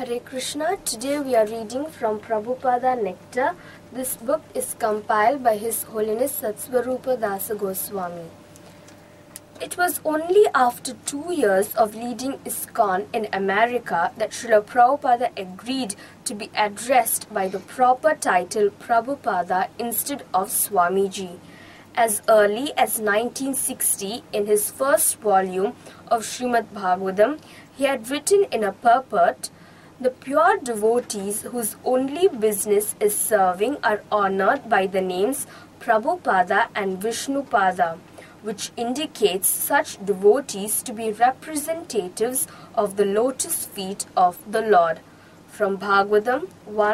Hare Krishna. Today we are reading from Prabhupada Nectar. This book is compiled by His Holiness Satsvarupa Dasa Goswami. It was only after 2 years of leading ISKCON in America that Srila Prabhupada agreed to be addressed by the proper title Prabhupada instead of Swamiji. As early as 1960, in his first volume of Srimad Bhagavatam, he had written in a purport, "The pure devotees whose only business is serving are honored by the names Prabhupada and Vishnupada, which indicates such devotees to be representatives of the lotus feet of the Lord." From Bhagavatam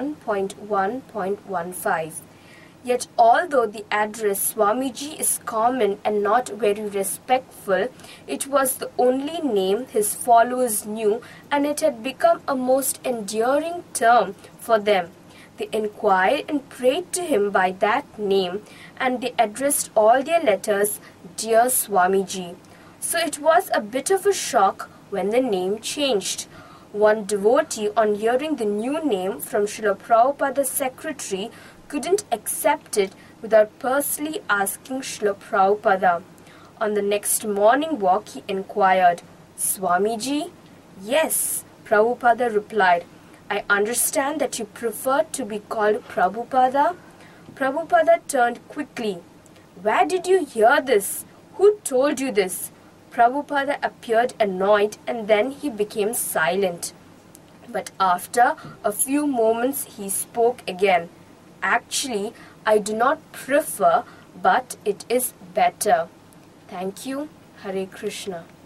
1.1.15. Yet although the address Swamiji is common and not very respectful, it was the only name his followers knew, and it had become a most endearing term for them. They inquired and prayed to him by that name, and they addressed all their letters, "Dear Swamiji." So it was a bit of a shock when the name changed. One devotee, on hearing the new name from Srila Prabhupada's secretary, couldn't accept it without personally asking Srila Prabhupada. On the next morning walk, he inquired, "Swamiji?" "Yes," Prabhupada replied. "I understand that you prefer to be called Prabhupada." Prabhupada turned quickly. "Where did you hear this? Who told you this?" Prabhupada appeared annoyed, and then he became silent. But after a few moments he spoke again. "Actually, I do not prefer, but it is better." Thank you. Hare Krishna.